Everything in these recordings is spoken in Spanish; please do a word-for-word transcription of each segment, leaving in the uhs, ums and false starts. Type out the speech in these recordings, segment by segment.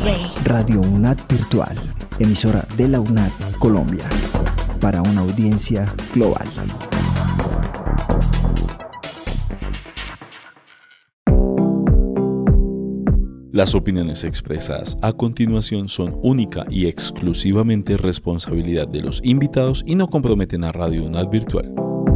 Radio UNAD Virtual, emisora de la UNAD Colombia, para una audiencia global. Las opiniones expresadas a continuación son única y exclusivamente responsabilidad de los invitados y no comprometen a Radio UNAD Virtual.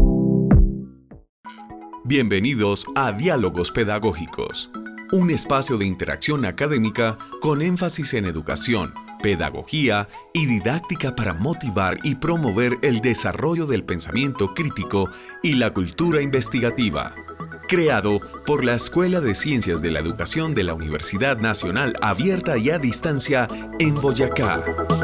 Bienvenidos a Diálogos Pedagógicos, un espacio de interacción académica con énfasis en educación, pedagogía y didáctica para motivar y promover el desarrollo del pensamiento crítico y la cultura investigativa. Creado por la Escuela de Ciencias de la Educación de la Universidad Nacional Abierta y a Distancia en Boyacá.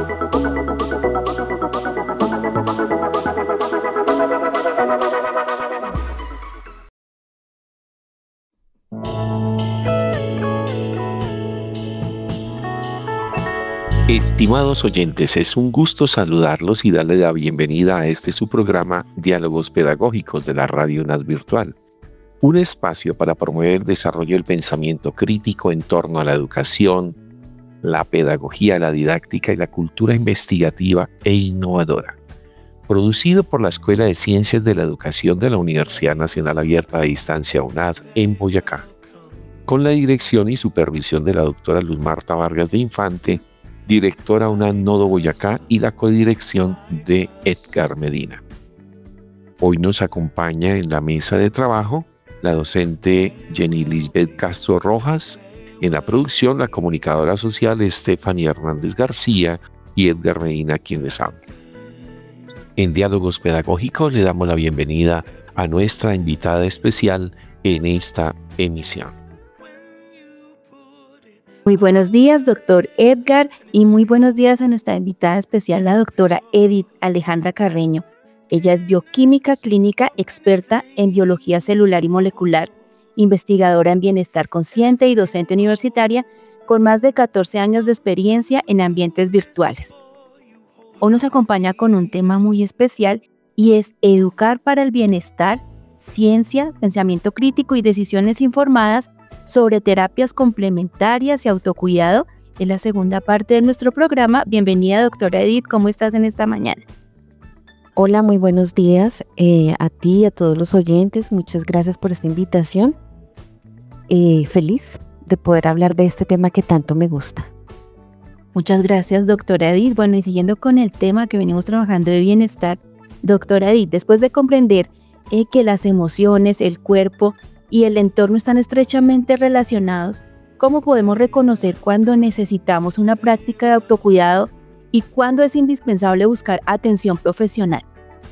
Estimados oyentes, es un gusto saludarlos y darles la bienvenida a este su programa Diálogos Pedagógicos de la Radio UNAD Virtual. Un espacio para promover el desarrollo del pensamiento crítico en torno a la educación, la pedagogía, la didáctica y la cultura investigativa e innovadora. Producido por la Escuela de Ciencias de la Educación de la Universidad Nacional Abierta a Distancia UNAD en Boyacá, con la dirección y supervisión de la doctora Luz Marta Vargas de Infante, directora UNAD Nodo Boyacá, y la codirección de Edgar Medina. Hoy nos acompaña en la mesa de trabajo la docente Jenny Lisbeth Castro Rojas, en la producción la comunicadora social Estefanía Hernández García y Edgar Medina, quien les habla. En Diálogos Pedagógicos le damos la bienvenida a nuestra invitada especial en esta emisión. Muy buenos días, doctor Edgar, y muy buenos días a nuestra invitada especial, la doctora Edith Alejandra Carreño. Ella es bioquímica clínica experta en biología celular y molecular, investigadora en bienestar consciente y docente universitaria con más de catorce años de experiencia en ambientes virtuales. Hoy nos acompaña con un tema muy especial y es educar para el bienestar, ciencia, pensamiento crítico y decisiones informadas sobre terapias complementarias y autocuidado. En la segunda parte de nuestro programa. Bienvenida, doctora Edith, ¿cómo estás en esta mañana? Hola, muy buenos días eh, a ti y a todos los oyentes. Muchas gracias por esta invitación. Eh, feliz de poder hablar de este tema que tanto me gusta. Muchas gracias, doctora Edith. Bueno, y siguiendo con el tema que venimos trabajando de bienestar, doctora Edith, después de comprender eh, que las emociones, el cuerpo y el entorno están estrechamente relacionados, ¿cómo podemos reconocer cuándo necesitamos una práctica de autocuidado y cuándo es indispensable buscar atención profesional?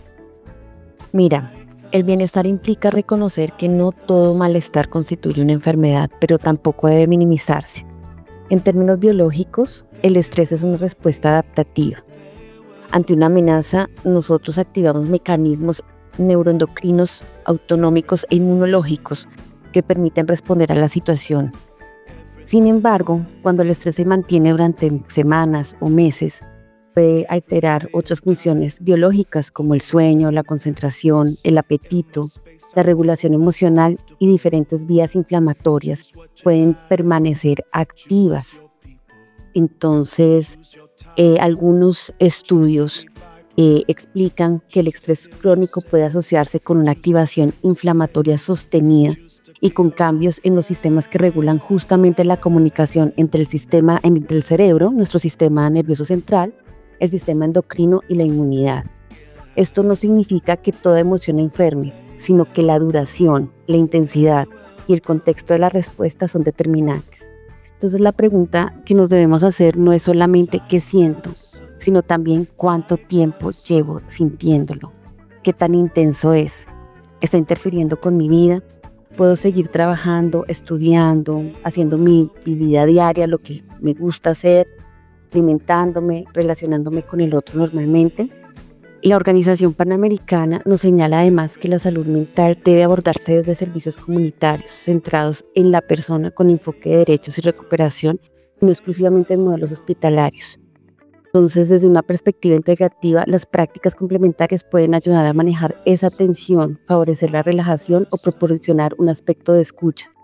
Mira, el bienestar implica reconocer que no todo malestar constituye una enfermedad, pero tampoco debe minimizarse. En términos biológicos, el estrés es una respuesta adaptativa. Ante una amenaza, nosotros activamos mecanismos neuroendocrinos autonómicos e inmunológicos que permiten responder a la situación. Sin embargo, cuando el estrés se mantiene durante semanas o meses, puede alterar otras funciones biológicas como el sueño, la concentración, el apetito, la regulación emocional y diferentes vías inflamatorias pueden permanecer activas. Entonces, eh, algunos estudios eh, explican que el estrés crónico puede asociarse con una activación inflamatoria sostenida y con cambios en los sistemas que regulan justamente la comunicación entre el sistema, entre el cerebro, nuestro sistema nervioso central, el sistema endocrino y la inmunidad. Esto no significa que toda emoción enferme, sino que la duración, la intensidad y el contexto de la respuesta son determinantes. Entonces la pregunta que nos debemos hacer no es solamente qué siento, sino también cuánto tiempo llevo sintiéndolo, qué tan intenso es, está interfiriendo con mi vida. Puedo seguir trabajando, estudiando, haciendo mi, mi vida diaria, lo que me gusta hacer, alimentándome, relacionándome con el otro normalmente. La Organización Panamericana nos señala además que la salud mental debe abordarse desde servicios comunitarios centrados en la persona con enfoque de derechos y recuperación, no exclusivamente en modelos hospitalarios. Entonces, desde una perspectiva integrativa, las prácticas complementarias pueden ayudar a manejar esa tensión, favorecer la relajación o proporcionar un aspecto de escucha.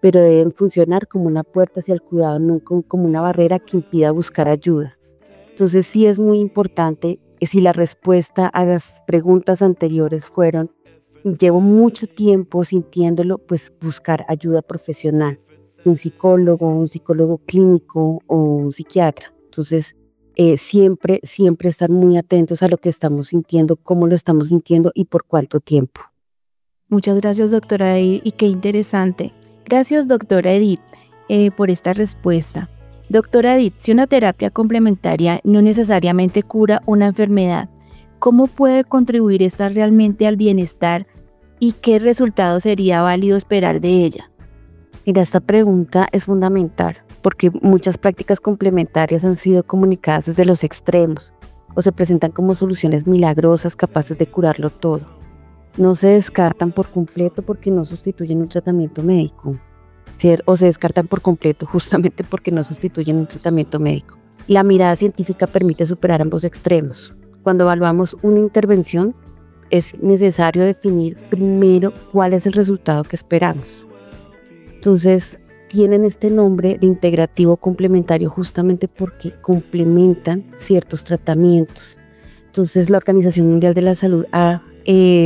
pero deben funcionar como una puerta hacia el cuidado, no como una barrera que impida buscar ayuda. Entonces sí es muy importante, si la respuesta a las preguntas anteriores fueron llevo mucho tiempo sintiéndolo, pues buscar ayuda profesional, un psicólogo, un psicólogo clínico o un psiquiatra. Entonces eh, siempre, siempre estar muy atentos a lo que estamos sintiendo, cómo lo estamos sintiendo y por cuánto tiempo. Muchas gracias, doctora Edith, y qué interesante. Gracias, doctora Edith, eh, por esta respuesta. Doctora Edith, si una terapia complementaria no necesariamente cura una enfermedad, ¿cómo puede contribuir esta realmente al bienestar y qué resultado sería válido esperar de ella? Mira, esta pregunta es fundamental porque muchas prácticas complementarias han sido comunicadas desde los extremos o se presentan como soluciones milagrosas capaces de curarlo todo. No se descartan por completo porque no sustituyen un tratamiento médico, ¿cierto? O se descartan por completo justamente porque no sustituyen un tratamiento médico. La mirada científica permite superar ambos extremos. Cuando evaluamos una intervención, es necesario definir primero cuál es el resultado que esperamos. Entonces, tienen este nombre de integrativo complementario justamente porque complementan ciertos tratamientos. Entonces, la Organización Mundial de la Salud ha eh,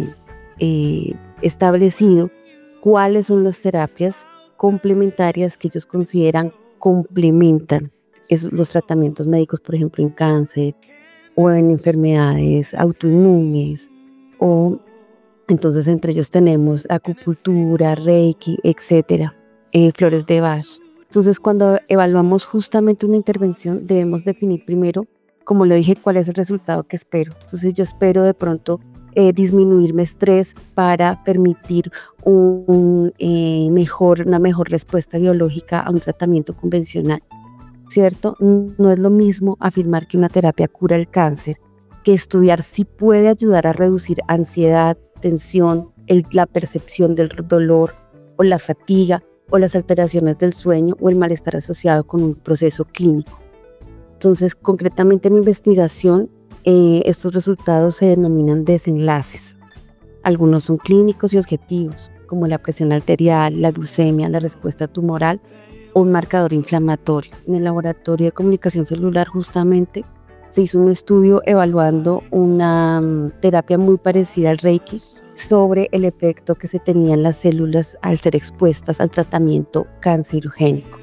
eh, establecido cuáles son las terapias complementarias que ellos consideran complementan esos, los tratamientos médicos, por ejemplo, en cáncer o en enfermedades autoinmunes, o entonces entre ellos tenemos acupuntura, reiki, etcétera, eh, flores de Bach. Entonces cuando evaluamos justamente una intervención debemos definir primero, como lo dije, cuál es el resultado que espero. Entonces yo espero de pronto eh, disminuir mi estrés para permitir un, un, eh, mejor, una mejor respuesta biológica a un tratamiento convencional, ¿cierto? No es lo mismo afirmar que una terapia cura el cáncer que estudiar si puede ayudar a reducir ansiedad, tensión, el, la percepción del dolor o la fatiga o las alteraciones del sueño o el malestar asociado con un proceso clínico. Entonces, concretamente en investigación, eh, estos resultados se denominan desenlaces. Algunos son clínicos y objetivos, como la presión arterial, la glucemia, la respuesta tumoral o un marcador inflamatorio. En el laboratorio de comunicación celular justamente se hizo un estudio evaluando una um, terapia muy parecida al Reiki sobre el efecto que se tenían las células al ser expuestas al tratamiento cancerogénico.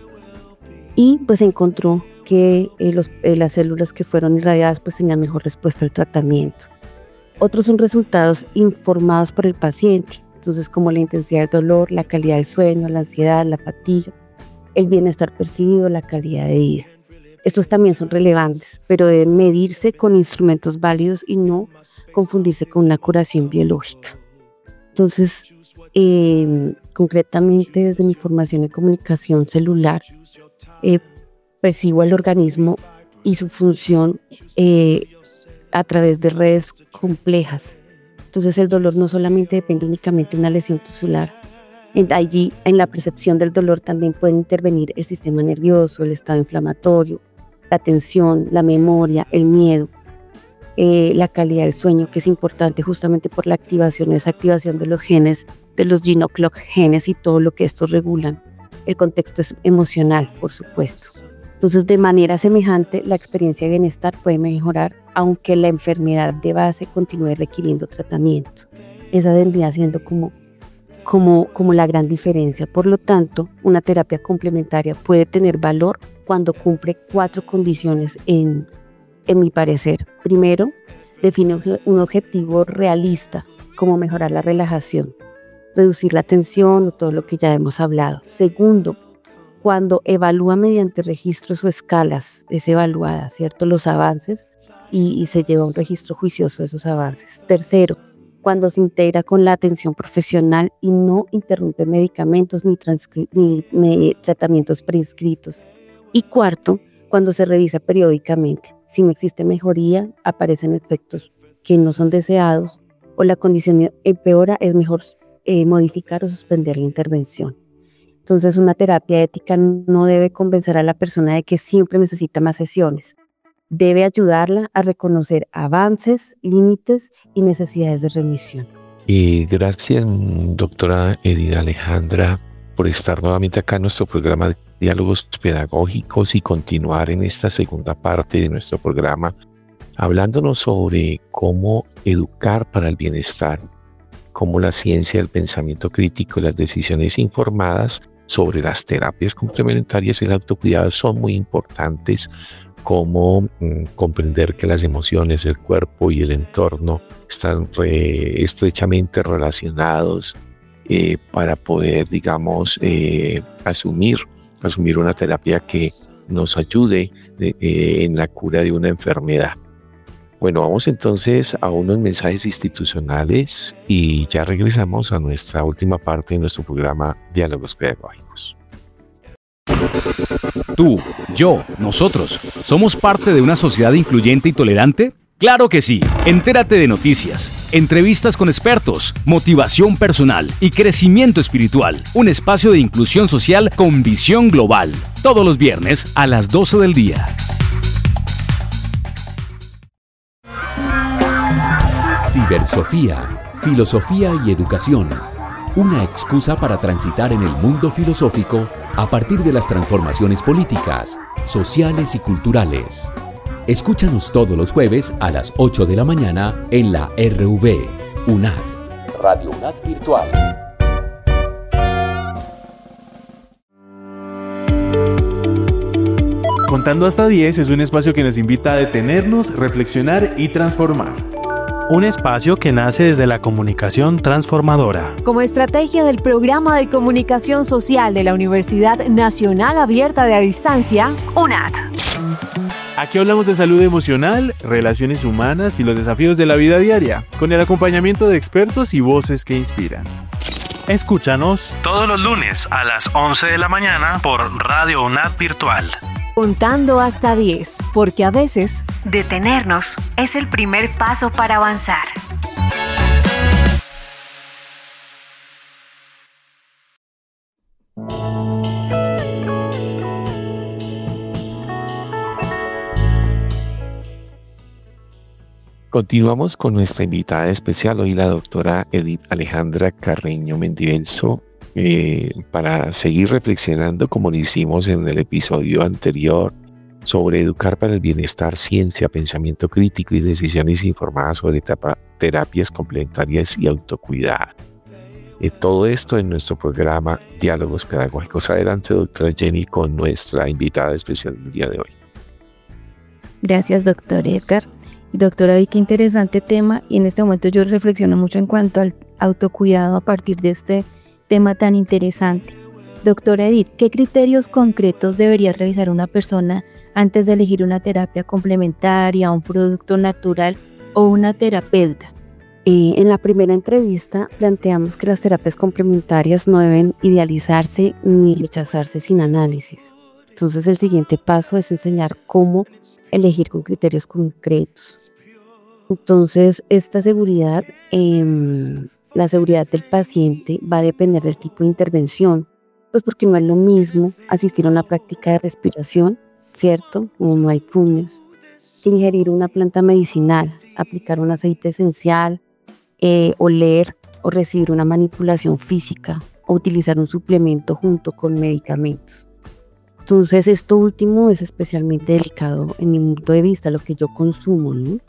Y pues encontró que eh, los, eh, las células que fueron irradiadas pues tenían mejor respuesta al tratamiento. Otros son resultados informados por el paciente, entonces como la intensidad del dolor, la calidad del sueño, la ansiedad, la fatiga, el bienestar percibido, la calidad de vida. Estos también son relevantes, pero deben medirse con instrumentos válidos y no confundirse con una curación biológica. Entonces, eh, concretamente desde mi formación en comunicación celular, eh, percibo el organismo y su función eh, a través de redes complejas. Entonces, el dolor no solamente depende únicamente de una lesión tisular. En, allí, en la percepción del dolor también pueden intervenir el sistema nervioso, el estado inflamatorio, la tensión, la memoria, el miedo, eh, la calidad del sueño, que es importante justamente por la activación, esa activación de los genes, de los gene clock genes y todo lo que estos regulan. El contexto es emocional, por supuesto. Entonces, de manera semejante, la experiencia de bienestar puede mejorar, aunque la enfermedad de base continúe requiriendo tratamiento. Esa vendría siendo como, como, como la gran diferencia. Por lo tanto, una terapia complementaria puede tener valor cuando cumple cuatro condiciones en, en mi parecer. Primero, define un objetivo realista, como mejorar la relajación, reducir la tensión o todo lo que ya hemos hablado. Segundo, cuando evalúa mediante registros o escalas, es evaluada, ¿cierto?, los avances y, y se lleva un registro juicioso de esos avances. Tercero, cuando se integra con la atención profesional y no interrumpe medicamentos ni, ni me, tratamientos prescritos. Y cuarto, cuando se revisa periódicamente. Si no existe mejoría, aparecen efectos que no son deseados o la condición empeora, es mejor eh, modificar o suspender la intervención. Entonces, una terapia ética no debe convencer a la persona de que siempre necesita más sesiones. Debe ayudarla a reconocer avances, límites y necesidades de remisión. Y gracias, doctora Edith Alejandra, por estar nuevamente acá en nuestro programa de Diálogos Pedagógicos y continuar en esta segunda parte de nuestro programa hablándonos sobre cómo educar para el bienestar, cómo la ciencia del pensamiento crítico y las decisiones informadas sobre las terapias complementarias y el autocuidado son muy importantes, cómo mmm, comprender que las emociones, el cuerpo y el entorno están eh, estrechamente relacionados eh, para poder, digamos, eh, asumir, asumir una terapia que nos ayude de, eh, en la cura de una enfermedad. Bueno, vamos entonces a unos mensajes institucionales y ya regresamos a nuestra última parte de nuestro programa Diálogos Pedagógicos. Tú, yo, nosotros, ¿somos parte de una sociedad incluyente y tolerante? ¡Claro que sí! Entérate de noticias, entrevistas con expertos, motivación personal y crecimiento espiritual. Un espacio de inclusión social con visión global. Todos los viernes a las doce del día. Cibersofía, filosofía y educación. Una excusa para transitar en el mundo filosófico a partir de las transformaciones políticas, sociales y culturales. Escúchanos todos los jueves a las ocho de la mañana en la R V, UNAD, Radio UNAD Virtual. Contando hasta diez es un espacio que nos invita a detenernos, reflexionar y transformar. Un espacio que nace desde la comunicación transformadora. Como estrategia del Programa de Comunicación Social de la Universidad Nacional Abierta de a Distancia, UNAD. Aquí hablamos de salud emocional, relaciones humanas y los desafíos de la vida diaria, con el acompañamiento de expertos y voces que inspiran. Escúchanos todos los lunes a las once de la mañana por Radio UNAD Virtual. Contando hasta diez, porque a veces detenernos es el primer paso para avanzar. Continuamos con nuestra invitada especial, hoy la doctora Edith Alejandra Carreño Mendivento, eh, para seguir reflexionando como lo hicimos en el episodio anterior sobre educar para el bienestar, ciencia, pensamiento crítico y decisiones informadas sobre terapias complementarias y autocuidado. Eh, todo esto en nuestro programa Diálogos Pedagógicos. Adelante, doctora Jenny, con nuestra invitada especial del día de hoy. Gracias, doctor Edgar. Doctora, qué interesante tema, y en este momento yo reflexiono mucho en cuanto al autocuidado a partir de este tema tan interesante. Doctora Edith, ¿qué criterios concretos debería revisar una persona antes de elegir una terapia complementaria, un producto natural o una terapeuta? Eh, en la primera entrevista planteamos que las terapias complementarias no deben idealizarse ni rechazarse sin análisis. Entonces el siguiente paso es enseñar cómo elegir con criterios concretos. Entonces esta seguridad, eh, la seguridad del paciente va a depender del tipo de intervención, pues porque no es lo mismo asistir a una práctica de respiración, ¿cierto? Como mindfulness, que ingerir una planta medicinal, aplicar un aceite esencial, eh, oler o recibir una manipulación física o utilizar un suplemento junto con medicamentos. Entonces esto último es especialmente delicado en mi punto de vista, lo que yo consumo, ¿no?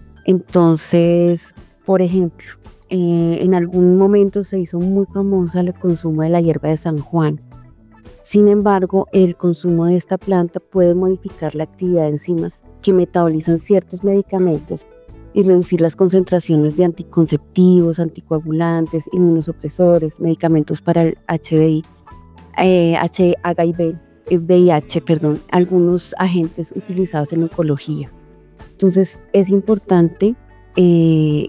Entonces, por ejemplo, eh, en algún momento se hizo muy famosa el consumo de la hierba de San Juan. Sin embargo, el consumo de esta planta puede modificar la actividad de enzimas que metabolizan ciertos medicamentos y reducir las concentraciones de anticonceptivos, anticoagulantes, inmunosupresores, medicamentos para el H I V, eh, H I V, V I H, perdón, algunos agentes utilizados en oncología. Entonces es importante eh,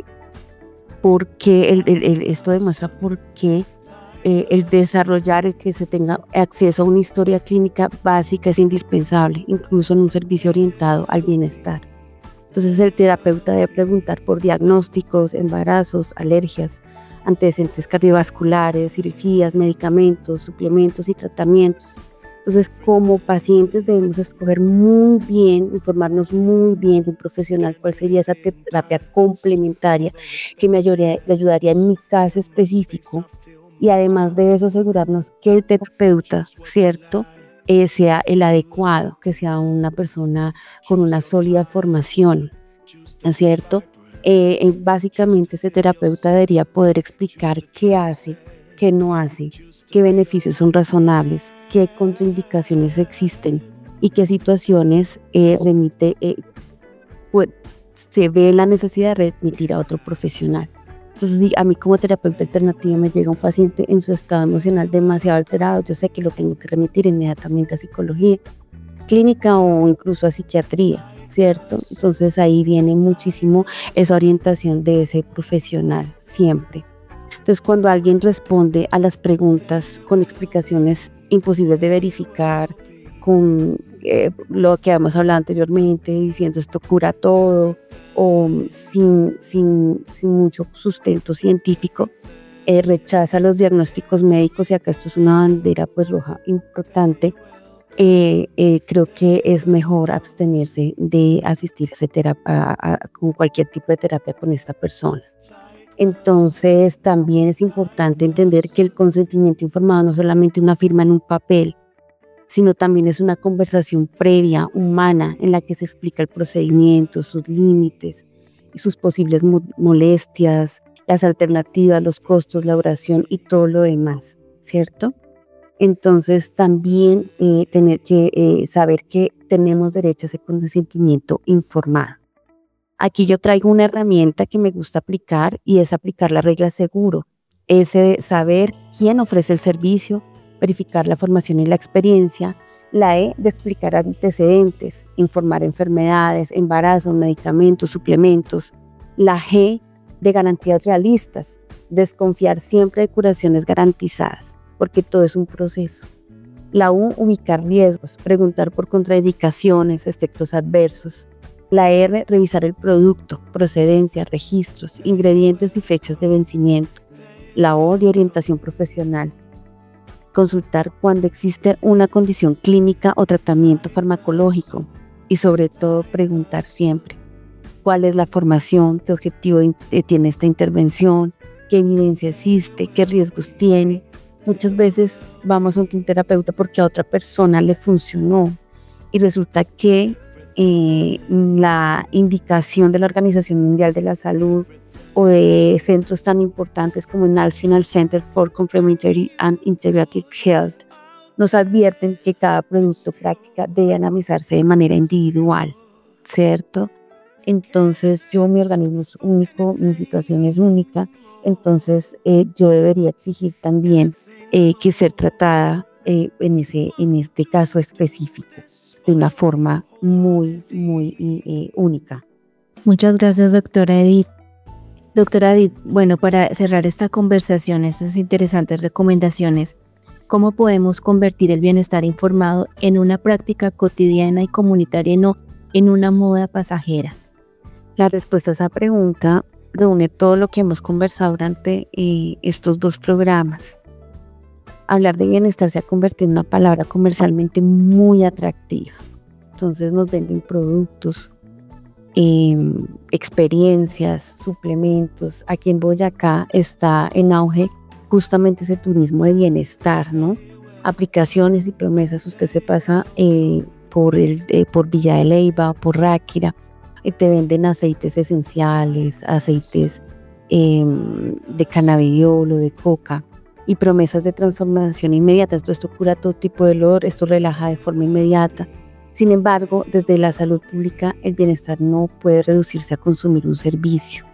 porque el, el, el, esto demuestra por qué eh, el desarrollar, el que se tenga acceso a una historia clínica básica es indispensable, incluso en un servicio orientado al bienestar. Entonces el terapeuta debe preguntar por diagnósticos, embarazos, alergias, antecedentes cardiovasculares, cirugías, medicamentos, suplementos y tratamientos. Entonces, como pacientes debemos escoger muy bien, informarnos muy bien de un profesional cuál sería esa terapia complementaria que me ayudaría, me ayudaría en mi caso específico y además de eso asegurarnos que el terapeuta, ¿cierto?, eh, sea el adecuado, que sea una persona con una sólida formación, ¿cierto? Eh, eh, básicamente ese terapeuta debería poder explicar qué hace, qué no hace, qué beneficios son razonables, qué contraindicaciones existen y qué situaciones eh, remite, eh, pues, se ve la necesidad de remitir a otro profesional. Entonces, si a mí como terapeuta alternativa me llega un paciente en su estado emocional demasiado alterado, yo sé que lo tengo que remitir inmediatamente a psicología clínica o incluso a psiquiatría, ¿cierto? Entonces ahí viene muchísimo esa orientación de ese profesional, siempre. Entonces, cuando alguien responde a las preguntas con explicaciones imposibles de verificar, con eh, lo que hemos hablado anteriormente, diciendo esto cura todo, o sin, sin, sin mucho sustento científico, eh, rechaza los diagnósticos médicos, y acá esto es una bandera pues roja importante, eh, eh, creo que es mejor abstenerse de asistir a, terapia, a, a con cualquier tipo de terapia con esta persona. Entonces también es importante entender que el consentimiento informado no es solamente una firma en un papel, sino también es una conversación previa, humana, en la que se explica el procedimiento, sus límites y sus posibles mo- molestias, las alternativas, los costos, la duración y todo lo demás, ¿cierto? Entonces también eh, tener que eh, saber que tenemos derecho a ese consentimiento informado. Aquí yo traigo una herramienta que me gusta aplicar, y es aplicar la regla seguro, ese de saber quién ofrece el servicio, verificar la formación y la experiencia, la E de explicar antecedentes, informar enfermedades, embarazos, medicamentos, suplementos, la G de garantías realistas, desconfiar siempre de curaciones garantizadas, porque todo es un proceso. La U, ubicar riesgos, preguntar por contraindicaciones, efectos adversos. La R, revisar el producto, procedencia, registros, ingredientes y fechas de vencimiento. La O, de orientación profesional, consultar cuando existe una condición clínica o tratamiento farmacológico, y sobre todo preguntar siempre cuál es la formación, qué objetivo tiene esta intervención, qué evidencia existe, qué riesgos tiene. Muchas veces vamos a un terapeuta porque a otra persona le funcionó y resulta que eh, la indicación de la Organización Mundial de la Salud o de centros tan importantes como el National Center for Complementary and Integrative Health nos advierten que cada producto o práctica debe analizarse de manera individual, ¿cierto? Entonces yo, mi organismo es único, mi situación es única, entonces eh, yo debería exigir también eh, que ser tratada eh, en, ese, en este caso específico de una forma muy, muy eh, única. Muchas gracias, doctora Edith. Doctora Edith, bueno, para cerrar esta conversación, estas interesantes recomendaciones, ¿cómo podemos convertir el bienestar informado en una práctica cotidiana y comunitaria y no en una moda pasajera? La respuesta a esa pregunta reúne todo lo que hemos conversado durante eh, estos dos programas. Hablar de bienestar se ha convertido en una palabra comercialmente muy atractiva. Entonces nos venden productos, eh, experiencias, suplementos. Aquí en Boyacá está en auge justamente ese turismo de bienestar, ¿no? Aplicaciones y promesas. Usted se pasa eh, por, el, eh, por Villa de Leyva, por Ráquira, y te venden aceites esenciales, aceites eh, de cannabidiol o de coca, y promesas de transformación inmediata. Esto, esto cura todo tipo de dolor, esto relaja de forma inmediata. Sin embargo, desde la salud pública, el bienestar no puede reducirse a consumir un servicio.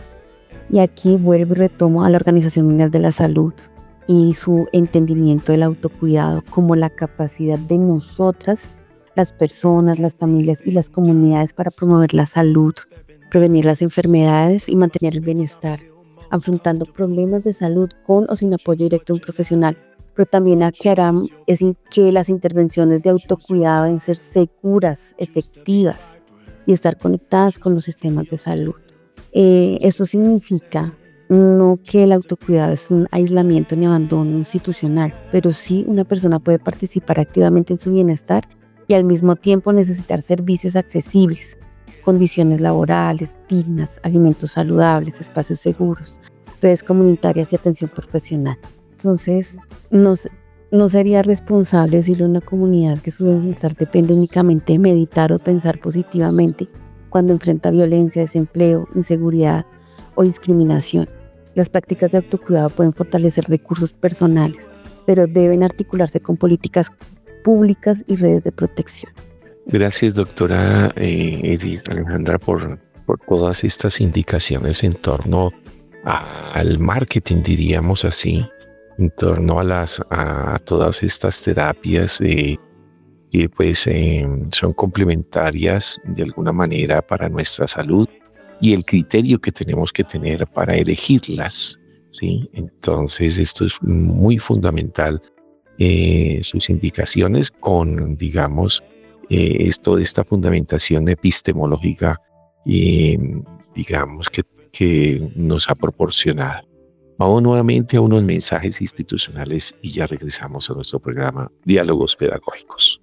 Y aquí vuelvo y retomo a la Organización Mundial de la Salud y su entendimiento del autocuidado como la capacidad de nosotras, las personas, las familias y las comunidades, para promover la salud, prevenir las enfermedades y mantener el bienestar, afrontando problemas de salud con o sin apoyo directo de un profesional. Pero también aclarar es que las intervenciones de autocuidado deben ser seguras, efectivas y estar conectadas con los sistemas de salud. Eh, esto significa no que el autocuidado es un aislamiento ni abandono institucional, pero sí una persona puede participar activamente en su bienestar y al mismo tiempo necesitar servicios accesibles, condiciones laborales dignas, alimentos saludables, espacios seguros, redes comunitarias y atención profesional. Entonces, no, no sería responsable decirle a una comunidad que su bienestar depende únicamente de meditar o pensar positivamente cuando enfrenta violencia, desempleo, inseguridad o discriminación. Las prácticas de autocuidado pueden fortalecer recursos personales, pero deben articularse con políticas públicas y redes de protección. Gracias, doctora eh, Edith Alejandra, por, por todas estas indicaciones en torno a, al marketing, diríamos así, en torno a, las, a todas estas terapias eh, que pues, eh, son complementarias de alguna manera para nuestra salud y el criterio que tenemos que tener para elegirlas, ¿sí? Entonces esto es muy fundamental, eh, sus indicaciones con, digamos, eh, esto de esta fundamentación epistemológica, eh, digamos, que, que nos ha proporcionado. Vamos nuevamente a unos mensajes institucionales y ya regresamos a nuestro programa Diálogos Pedagógicos.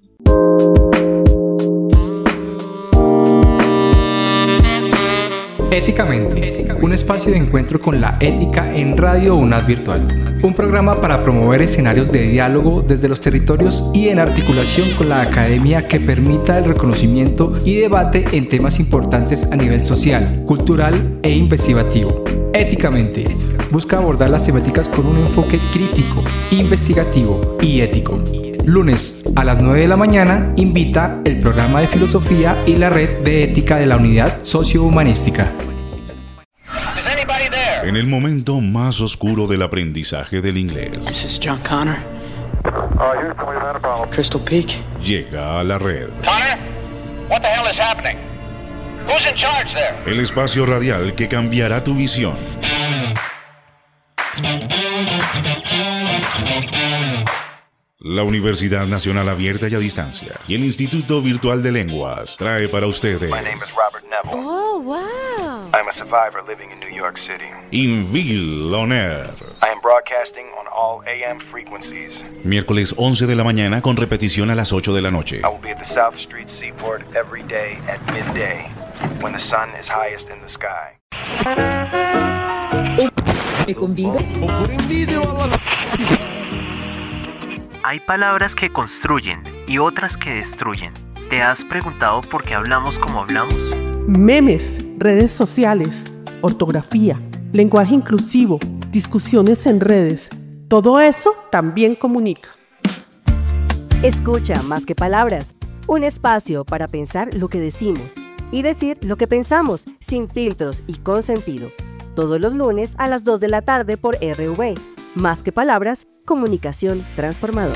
Éticamente, un espacio de encuentro con la ética en Radio UNAD Virtual. Un programa para promover escenarios de diálogo desde los territorios y en articulación con la academia que permita el reconocimiento y debate en temas importantes a nivel social, cultural e investigativo. Éticamente, busca abordar las temáticas con un enfoque crítico, investigativo y ético. Lunes a las nueve de la mañana invita el programa de filosofía y la red de ética de la unidad sociohumanística. En el momento más oscuro del aprendizaje del inglés. This is John Connor. Crystal Peak. Llega a la red. Connor, what the hell is happening? Who's in charge there? El espacio radial que cambiará tu visión. La Universidad Nacional Abierta y a Distancia y el Instituto Virtual de Lenguas trae para ustedes. My name is Robert Neville. Oh, wow. I'm a survivor living in New York City. Inville On Air. I am broadcasting on all A M frequencies. Miércoles once de la mañana con repetición a las ocho de la noche. I will be at the South Street Seaport every day at midday when the sun is highest in the sky. ¿Me convive? Hay palabras que construyen y otras que destruyen. ¿Te has preguntado por qué hablamos como hablamos? Memes, redes sociales, ortografía, lenguaje inclusivo, discusiones en redes, todo eso también comunica. Escucha más que palabras, un espacio para pensar lo que decimos y decir lo que pensamos, sin filtros y con sentido. Todos los lunes a las dos de la tarde por R V. Más que palabras, comunicación transformadora.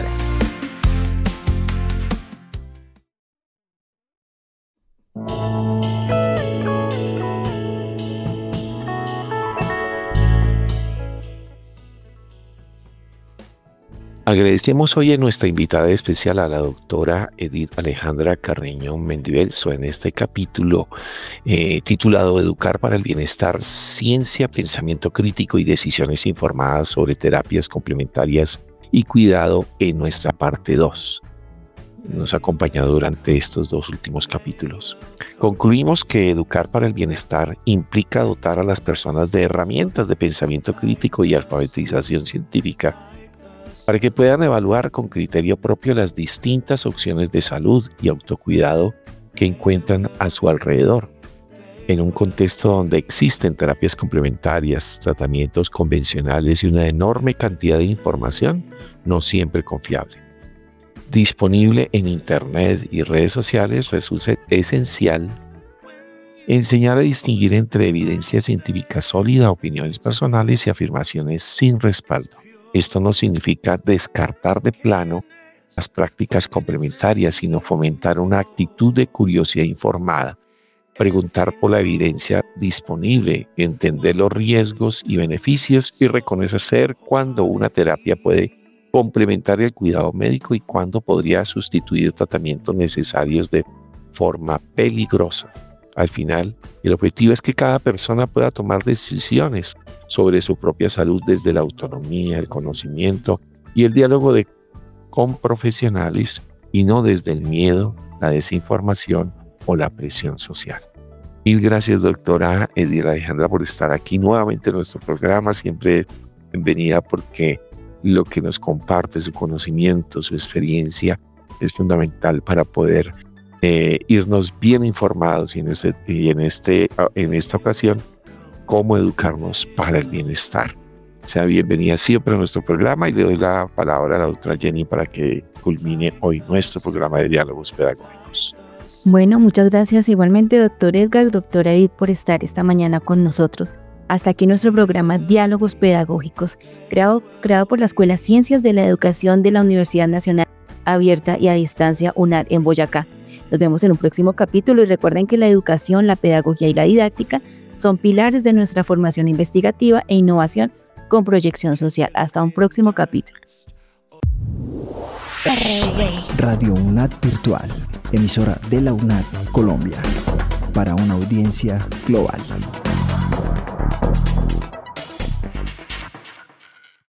Agradecemos hoy a nuestra invitada especial, a la doctora Edith Alejandra Carreño Mendivelso, en este capítulo eh, titulado Educar para el Bienestar, Ciencia, Pensamiento Crítico y Decisiones Informadas sobre Terapias Complementarias y Cuidado, en nuestra parte dos. Nos ha acompañado durante estos dos últimos capítulos. Concluimos que educar para el bienestar implica dotar a las personas de herramientas de pensamiento crítico y alfabetización científica para que puedan evaluar con criterio propio las distintas opciones de salud y autocuidado que encuentran a su alrededor. En un contexto donde existen terapias complementarias, tratamientos convencionales y una enorme cantidad de información no siempre confiable. Disponible en Internet y redes sociales, resulta esencial enseñar a distinguir entre evidencia científica sólida, opiniones personales y afirmaciones sin respaldo. Esto no significa descartar de plano las prácticas complementarias, sino fomentar una actitud de curiosidad informada, preguntar por la evidencia disponible, entender los riesgos y beneficios y reconocer cuándo una terapia puede complementar el cuidado médico y cuándo podría sustituir tratamientos necesarios de forma peligrosa. Al final, el objetivo es que cada persona pueda tomar decisiones sobre su propia salud desde la autonomía, el conocimiento y el diálogo de, con profesionales y no desde el miedo, la desinformación o la presión social. Mil gracias, doctora Edith Alejandra, por estar aquí nuevamente en nuestro programa. Siempre bienvenida porque lo que nos comparte, su conocimiento, su experiencia, es fundamental para poder eh, irnos bien informados y en, este, y en, este, en esta ocasión, cómo educarnos para el bienestar. Sea bienvenida siempre a nuestro programa y le doy la palabra a la doctora Jenny para que culmine hoy nuestro programa de diálogos pedagógicos. Bueno, muchas gracias igualmente, doctor Edgar, doctora Edith, por estar esta mañana con nosotros. Hasta aquí nuestro programa Diálogos Pedagógicos, creado, creado por la Escuela Ciencias de la Educación de la Universidad Nacional Abierta y a Distancia UNAD en Boyacá. Nos vemos en un próximo capítulo y recuerden que la educación, la pedagogía y la didáctica son pilares de nuestra formación investigativa e innovación con proyección social. Hasta un próximo capítulo. Radio UNAD Virtual, emisora de la UNAD Colombia, para una audiencia global.